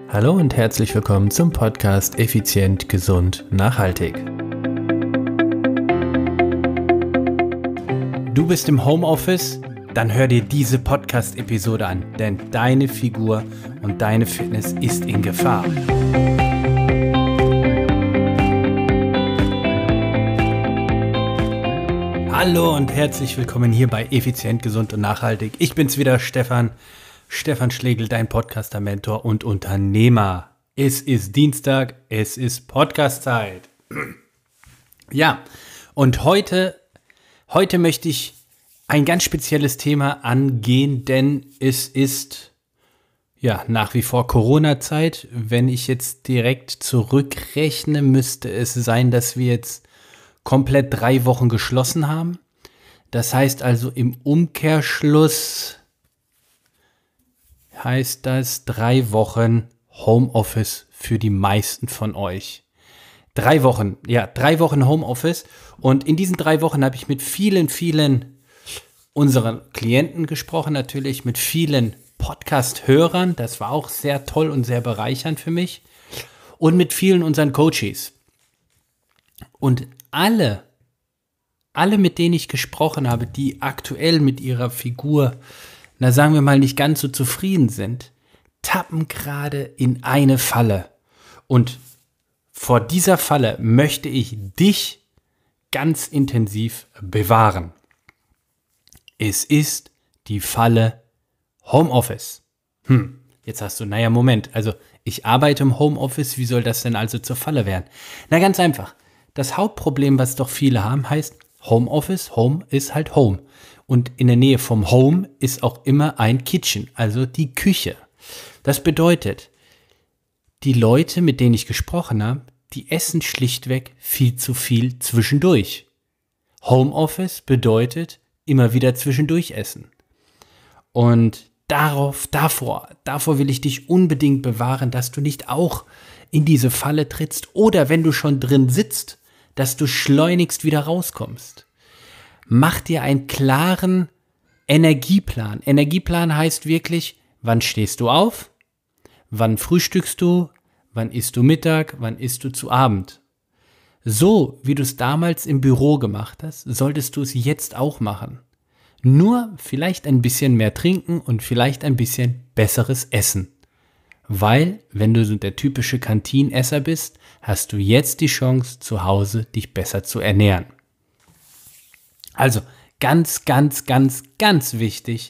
Hallo und herzlich willkommen zum Podcast Effizient, Gesund, Nachhaltig. Du bist im Homeoffice? Dann hör dir diese Podcast-Episode an, denn deine Figur und deine Fitness ist in Gefahr. Hallo und herzlich willkommen hier bei Effizient, Gesund und Nachhaltig. Ich bin's wieder, Stefan Schlegel, dein Podcaster-Mentor und Unternehmer. Es ist Dienstag, es ist Podcast-Zeit. Ja, und heute möchte ich ein ganz spezielles Thema angehen, denn es ist ja nach wie vor Corona-Zeit. Wenn ich jetzt direkt zurückrechne, müsste es sein, dass wir jetzt komplett 3 Wochen geschlossen haben. Das heißt also im Umkehrschluss heißt das 3 Wochen Homeoffice für die meisten von euch. 3 Wochen, ja, 3 Wochen Homeoffice. Und in diesen 3 Wochen habe ich mit vielen unseren Klienten gesprochen, natürlich mit vielen Podcast-Hörern. Das war auch sehr toll und sehr bereichernd für mich. Und mit vielen unseren Coaches. Und alle, mit denen ich gesprochen habe, die aktuell mit ihrer Figur, na sagen wir mal, nicht ganz so zufrieden sind, tappen gerade in eine Falle. Und vor dieser Falle möchte ich dich ganz intensiv bewahren. Es ist die Falle Homeoffice. Jetzt hast du, naja, Moment, also ich arbeite im Homeoffice, wie soll das denn also zur Falle werden? Na ganz einfach, das Hauptproblem, was doch viele haben, heißt Homeoffice, Home ist halt Home. Und in der Nähe vom Home ist auch immer ein Kitchen, also die Küche. Das bedeutet, die Leute, mit denen ich gesprochen habe, die essen schlichtweg viel zu viel zwischendurch. Homeoffice bedeutet immer wieder zwischendurch essen. Und davor will ich dich unbedingt bewahren, dass du nicht auch in diese Falle trittst oder wenn du schon drin sitzt, dass du schleunigst wieder rauskommst. Mach dir einen klaren Energieplan. Energieplan heißt wirklich, wann stehst du auf, wann frühstückst du, wann isst du Mittag, wann isst du zu Abend. So, wie du es damals im Büro gemacht hast, solltest du es jetzt auch machen. Nur vielleicht ein bisschen mehr trinken und vielleicht ein bisschen besseres Essen. Weil, wenn du so der typische Kantinesser bist, hast du jetzt die Chance, zu Hause dich besser zu ernähren. Also, ganz wichtig,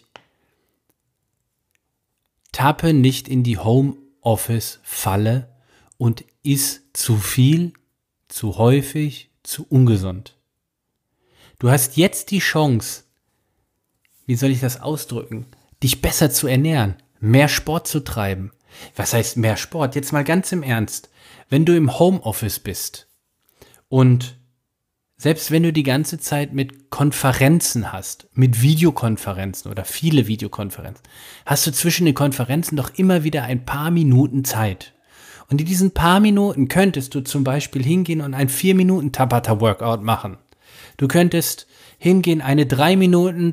tappe nicht in die Homeoffice-Falle und iss zu viel, zu häufig, zu ungesund. Du hast jetzt die Chance, wie soll ich das ausdrücken, dich besser zu ernähren, mehr Sport zu treiben. Was heißt mehr Sport? Jetzt mal ganz im Ernst. Wenn du im Homeoffice bist und selbst wenn du die ganze Zeit mit Konferenzen hast, mit Videokonferenzen oder viele Videokonferenzen, hast du zwischen den Konferenzen doch immer wieder ein paar Minuten Zeit. Und in diesen paar Minuten könntest du zum Beispiel hingehen und ein 4-Minuten-Tabata-Workout machen. Du könntest hingehen, eine 3 Minuten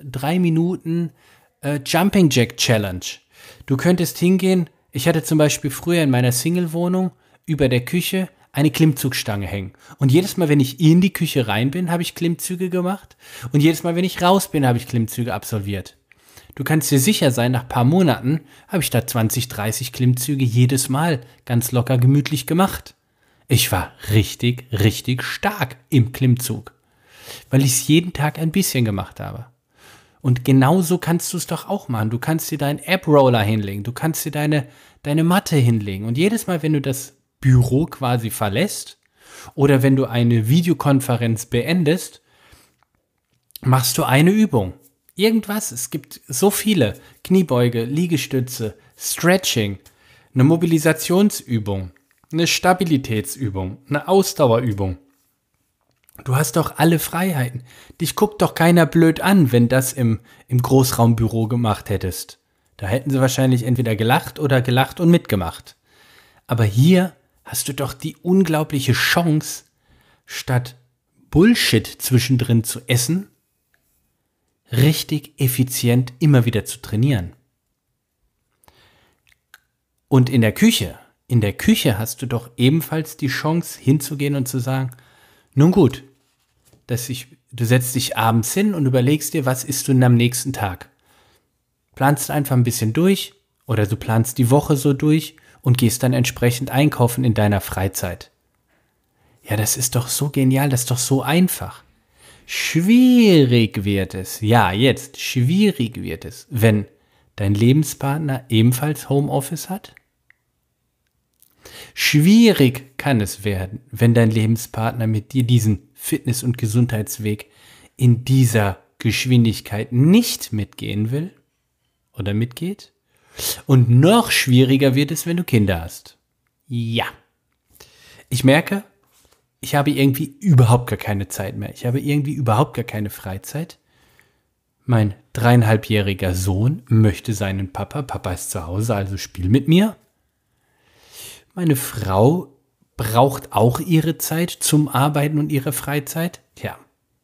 Jumping Jack Challenge. Du könntest hingehen, ich hatte zum Beispiel früher in meiner Single-Wohnung über der Küche eine Klimmzugstange hängen. Und jedes Mal, wenn ich in die Küche rein bin, habe ich Klimmzüge gemacht. Und jedes Mal, wenn ich raus bin, habe ich Klimmzüge absolviert. Du kannst dir sicher sein, nach ein paar Monaten habe ich da 20, 30 Klimmzüge jedes Mal ganz locker gemütlich gemacht. Ich war richtig stark im Klimmzug, weil ich es jeden Tag ein bisschen gemacht habe. Und genauso kannst du es doch auch machen. Du kannst dir deinen App-Roller hinlegen, du kannst dir deine Matte hinlegen. Und jedes Mal, wenn du das Büro quasi verlässt oder wenn du eine Videokonferenz beendest, machst du eine Übung. Irgendwas, es gibt so viele. Kniebeuge, Liegestütze, Stretching, eine Mobilisationsübung, eine Stabilitätsübung, eine Ausdauerübung. Du hast doch alle Freiheiten. Dich guckt doch keiner blöd an, wenn das im Großraumbüro gemacht hättest. Da hätten sie wahrscheinlich entweder gelacht oder gelacht und mitgemacht. Aber hier hast du doch die unglaubliche Chance, statt Bullshit zwischendrin zu essen, richtig effizient immer wieder zu trainieren. Und in der Küche hast du doch ebenfalls die Chance hinzugehen und zu sagen, nun gut, du setzt dich abends hin und überlegst dir, was isst du denn am nächsten Tag? Planst einfach ein bisschen durch oder du planst die Woche so durch und gehst dann entsprechend einkaufen in deiner Freizeit. Ja, das ist doch so genial, das ist doch so einfach. Schwierig wird es, schwierig wird es, wenn dein Lebenspartner ebenfalls Homeoffice hat. Schwierig kann es werden, wenn dein Lebenspartner mit dir diesen Fitness- und Gesundheitsweg in dieser Geschwindigkeit nicht mitgehen will oder mitgeht. Und noch schwieriger wird es, wenn du Kinder hast. Ja. Ich merke, ich habe irgendwie überhaupt gar keine Zeit mehr. Ich habe irgendwie überhaupt gar keine Freizeit. Mein 3,5-jähriger Sohn möchte seinen Papa. Papa ist zu Hause, also spiel mit mir. Meine Frau braucht auch ihre Zeit zum Arbeiten und ihre Freizeit. Tja,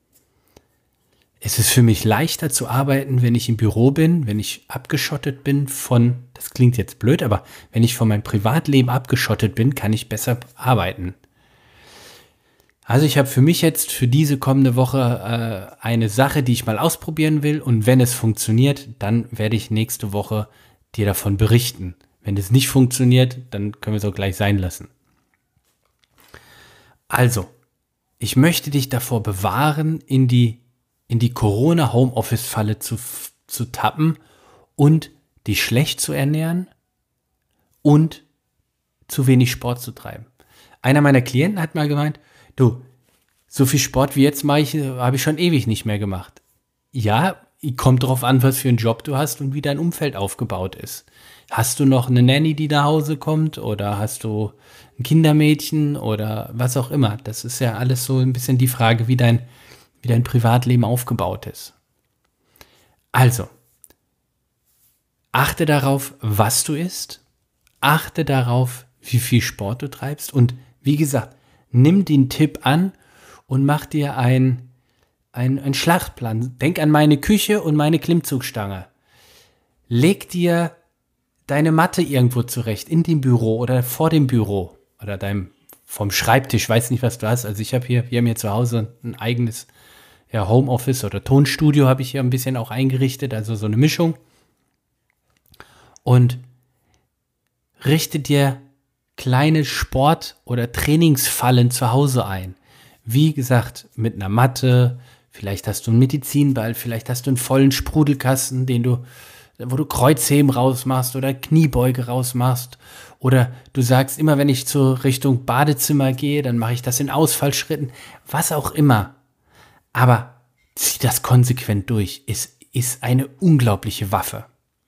es ist für mich leichter zu arbeiten, wenn ich im Büro bin, wenn ich abgeschottet bin das klingt jetzt blöd, aber wenn ich von meinem Privatleben abgeschottet bin, kann ich besser arbeiten. Also ich habe für mich jetzt für diese kommende Woche eine Sache, die ich mal ausprobieren will, und wenn es funktioniert, dann werde ich nächste Woche dir davon berichten. Wenn es nicht funktioniert, dann können wir es auch gleich sein lassen. Also, ich möchte dich davor bewahren, in die Corona-Homeoffice-Falle zu tappen und dich schlecht zu ernähren und zu wenig Sport zu treiben. Einer meiner Klienten hat mal gemeint, du, so viel Sport wie jetzt habe ich schon ewig nicht mehr gemacht. Ja, kommt drauf an, was für einen Job du hast und wie dein Umfeld aufgebaut ist. Hast du noch eine Nanny, die nach Hause kommt, oder hast du ein Kindermädchen oder was auch immer? Das ist ja alles so ein bisschen die Frage, wie dein Privatleben aufgebaut ist. Also, achte darauf, was du isst. Achte darauf, wie viel Sport du treibst. Und wie gesagt, nimm den Tipp an und mach dir einen Schlachtplan. Denk an meine Küche und meine Klimmzugstange. Leg dir deine Matte irgendwo zurecht, in dem Büro oder vor dem Büro oder vom Schreibtisch, weiß nicht, was du hast. Also wir haben hier zu Hause ein eigenes Homeoffice oder Tonstudio habe ich hier ein bisschen auch eingerichtet, also so eine Mischung. Und richte dir kleine Sport- oder Trainingsfallen zu Hause ein. Wie gesagt, mit einer Matte, vielleicht hast du einen Medizinball, vielleicht hast du einen vollen Sprudelkasten, wo du Kreuzheben rausmachst oder Kniebeuge rausmachst. Oder du sagst, immer wenn ich zur Richtung Badezimmer gehe, dann mache ich das in Ausfallschritten. Was auch immer. Aber zieh das konsequent durch. Es ist eine unglaubliche Waffe.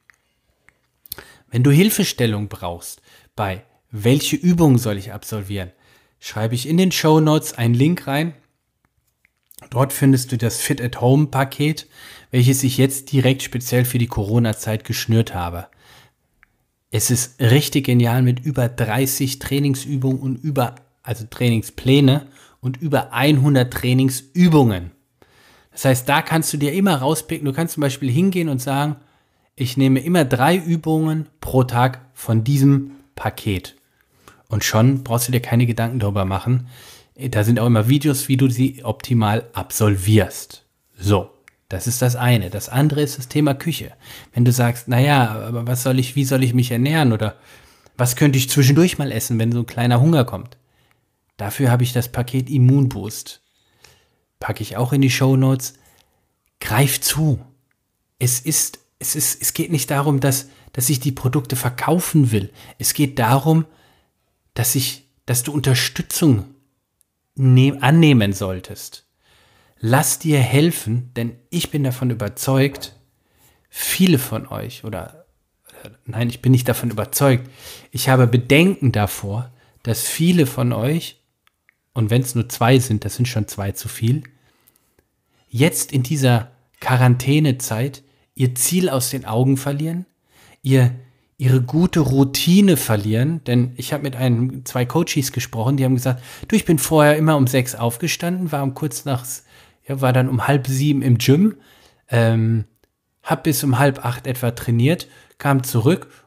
Wenn du Hilfestellung brauchst, bei welche Übungen soll ich absolvieren, schreibe ich in den Shownotes einen Link rein. Dort findest du das Fit-at-Home-Paket, welches ich jetzt direkt speziell für die Corona-Zeit geschnürt habe. Es ist richtig genial mit über 30 Trainingsübungen und also Trainingspläne und über 100 Trainingsübungen. Das heißt, da kannst du dir immer rauspicken. Du kannst zum Beispiel hingehen und sagen, ich nehme immer 3 Übungen pro Tag von diesem Paket. Und schon brauchst du dir keine Gedanken darüber machen. Da sind auch immer Videos, wie du sie optimal absolvierst. So, das ist das eine. Das andere ist das Thema Küche. Wenn du sagst, naja, aber wie soll ich mich ernähren? Oder was könnte ich zwischendurch mal essen, wenn so ein kleiner Hunger kommt? Dafür habe ich das Paket Immunboost. Packe ich auch in die Shownotes. Greif zu. Es geht nicht darum, dass ich die Produkte verkaufen will. Es geht darum, dass du Unterstützung annehmen solltest. Lass dir helfen, denn ich bin davon überzeugt, viele von euch nein, ich bin nicht davon überzeugt. Ich habe Bedenken davor, dass viele von euch, und wenn es nur 2 sind, das sind schon 2 zu viel, jetzt in dieser Quarantänezeit ihr Ziel aus den Augen verlieren, ihre gute Routine verlieren, denn ich habe mit 2 Coaches gesprochen, die haben gesagt, du, ich bin vorher immer um 6 aufgestanden, war war dann um 6:30 im Gym, habe bis um 7:30 etwa trainiert, kam zurück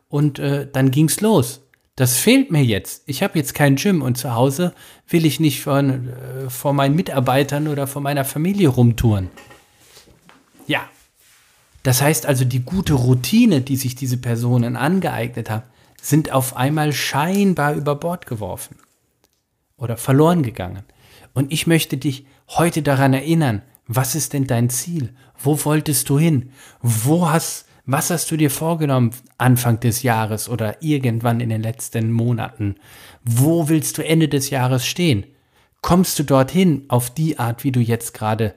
und dann ging's los. Das fehlt mir jetzt. Ich habe jetzt kein Gym und zu Hause will ich nicht vor meinen Mitarbeitern oder vor meiner Familie rumtouren. Ja, das heißt also, die gute Routine, die sich diese Personen angeeignet haben, sind auf einmal scheinbar über Bord geworfen oder verloren gegangen. Und ich möchte dich heute daran erinnern, was ist denn dein Ziel? Wo wolltest du hin? Was hast du dir vorgenommen Anfang des Jahres oder irgendwann in den letzten Monaten? Wo willst du Ende des Jahres stehen? Kommst du dorthin auf die Art, wie du jetzt gerade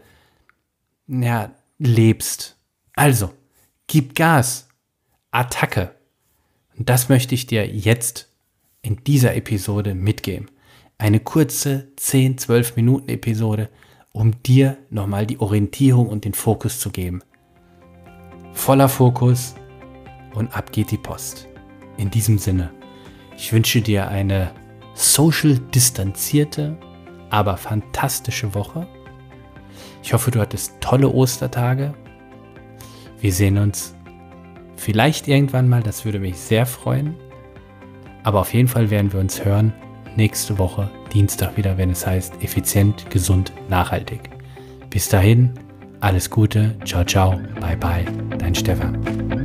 lebst? Also, gib Gas, Attacke. Und das möchte ich dir jetzt in dieser Episode mitgeben. Eine kurze 10-12 Minuten Episode, um dir nochmal die Orientierung und den Fokus zu geben. Voller Fokus und ab geht die Post. In diesem Sinne, ich wünsche dir eine social distanzierte, aber fantastische Woche. Ich hoffe, du hattest tolle Ostertage. Wir sehen uns vielleicht irgendwann mal, das würde mich sehr freuen. Aber auf jeden Fall werden wir uns hören nächste Woche, Dienstag wieder, wenn es heißt effizient, gesund, nachhaltig. Bis dahin, alles Gute, ciao, ciao, bye, bye, dein Stefan.